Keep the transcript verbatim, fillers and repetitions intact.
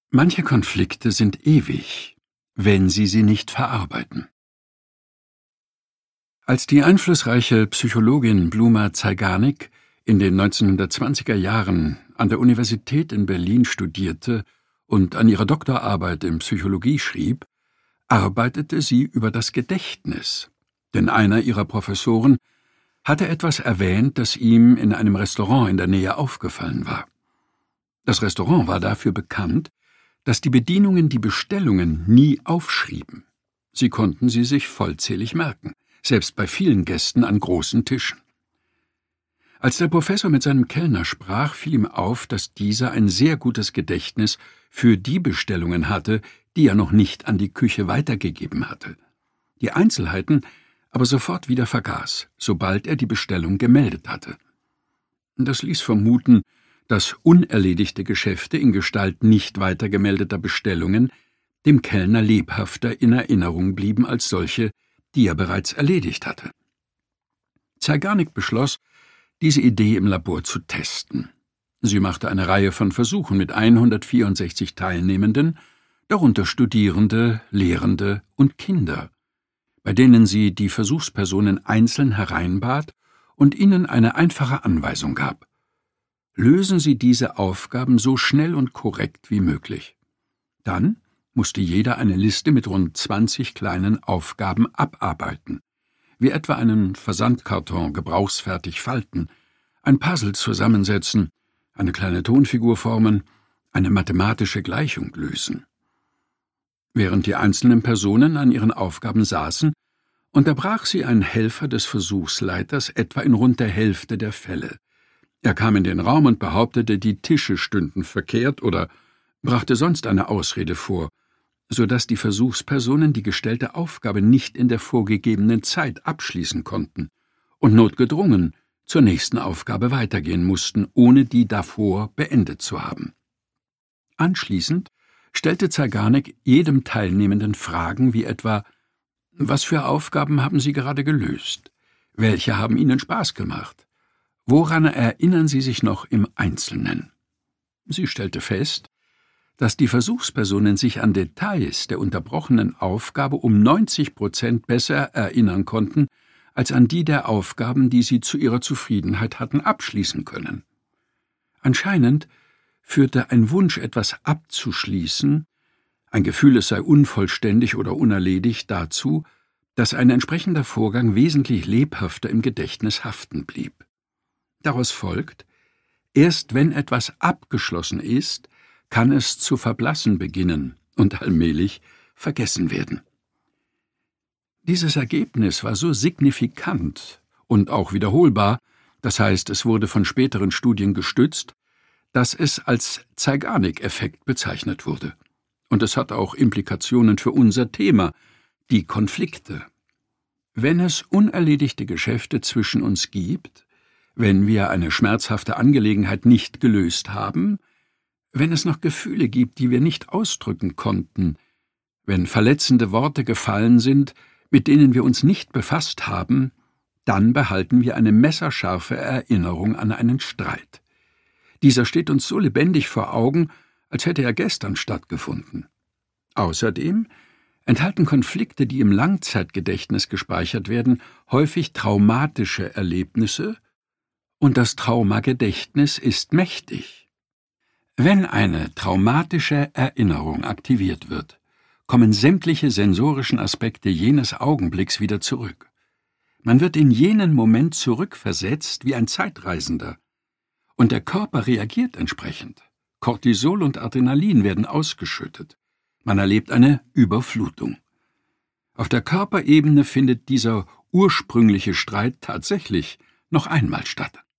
Manche Konflikte sind ewig, wenn Sie sie nicht verarbeiten. Als die einflussreiche Psychologin Bluma Zeigarnik in den neunzehnhundertzwanziger Jahren an der Universität in Berlin studierte und an ihrer Doktorarbeit in Psychologie schrieb, arbeitete sie über das Gedächtnis, denn einer ihrer Professoren hatte etwas erwähnt, das ihm in einem Restaurant in der Nähe aufgefallen war. Das Restaurant war dafür bekannt, dass die Bedienungen die Bestellungen nie aufschrieben. Sie konnten sie sich vollzählig merken, selbst bei vielen Gästen an großen Tischen. Als der Professor mit seinem Kellner sprach, fiel ihm auf, dass dieser ein sehr gutes Gedächtnis für die Bestellungen hatte, die er noch nicht an die Küche weitergegeben hatte, die Einzelheiten aber sofort wieder vergaß, sobald er die Bestellung gemeldet hatte. Das ließ vermuten, dass unerledigte Geschäfte in Gestalt nicht weitergemeldeter Bestellungen dem Kellner lebhafter in Erinnerung blieben als solche, die er bereits erledigt hatte. Zeigarnik beschloss, diese Idee im Labor zu testen. Sie machte eine Reihe von Versuchen mit hundertvierundsechzig Teilnehmenden, darunter Studierende, Lehrende und Kinder, bei denen sie die Versuchspersonen einzeln hereinbat und ihnen eine einfache Anweisung gab: Lösen Sie diese Aufgaben so schnell und korrekt wie möglich. Dann musste jeder eine Liste mit rund zwanzig kleinen Aufgaben abarbeiten, wie etwa einen Versandkarton gebrauchsfertig falten, ein Puzzle zusammensetzen, eine kleine Tonfigur formen, eine mathematische Gleichung lösen. Während die einzelnen Personen an ihren Aufgaben saßen, unterbrach sie ein Helfer des Versuchsleiters etwa in rund der Hälfte der Fälle. Er kam in den Raum und behauptete, die Tische stünden verkehrt oder brachte sonst eine Ausrede vor, so dass die Versuchspersonen die gestellte Aufgabe nicht in der vorgegebenen Zeit abschließen konnten und notgedrungen zur nächsten Aufgabe weitergehen mussten, ohne die davor beendet zu haben. Anschließend stellte Zeigarnik jedem Teilnehmenden Fragen wie etwa: Was für Aufgaben haben Sie gerade gelöst? Welche haben Ihnen Spaß gemacht? Woran erinnern Sie sich noch im Einzelnen? Sie stellte fest, dass die Versuchspersonen sich an Details der unterbrochenen Aufgabe um neunzig Prozent besser erinnern konnten, als an die der Aufgaben, die sie zu ihrer Zufriedenheit hatten abschließen können. Anscheinend führte ein Wunsch, etwas abzuschließen, ein Gefühl, es sei unvollständig oder unerledigt, dazu, dass ein entsprechender Vorgang wesentlich lebhafter im Gedächtnis haften blieb. Daraus folgt, erst wenn etwas abgeschlossen ist, kann es zu verblassen beginnen und allmählich vergessen werden. Dieses Ergebnis war so signifikant und auch wiederholbar, das heißt, es wurde von späteren Studien gestützt, dass es als Zeigarnik-Effekt bezeichnet wurde. Und es hat auch Implikationen für unser Thema, die Konflikte. Wenn es unerledigte Geschäfte zwischen uns gibt, wenn wir eine schmerzhafte Angelegenheit nicht gelöst haben, wenn es noch Gefühle gibt, die wir nicht ausdrücken konnten, wenn verletzende Worte gefallen sind, mit denen wir uns nicht befasst haben, dann behalten wir eine messerscharfe Erinnerung an einen Streit. Dieser steht uns so lebendig vor Augen, als hätte er gestern stattgefunden. Außerdem enthalten Konflikte, die im Langzeitgedächtnis gespeichert werden, häufig traumatische Erlebnisse, und das Traumagedächtnis ist mächtig. Wenn eine traumatische Erinnerung aktiviert wird, kommen sämtliche sensorischen Aspekte jenes Augenblicks wieder zurück. Man wird in jenen Moment zurückversetzt wie ein Zeitreisender, und der Körper reagiert entsprechend. Cortisol und Adrenalin werden ausgeschüttet. Man erlebt eine Überflutung. Auf der Körperebene findet dieser ursprüngliche Streit tatsächlich noch einmal statt.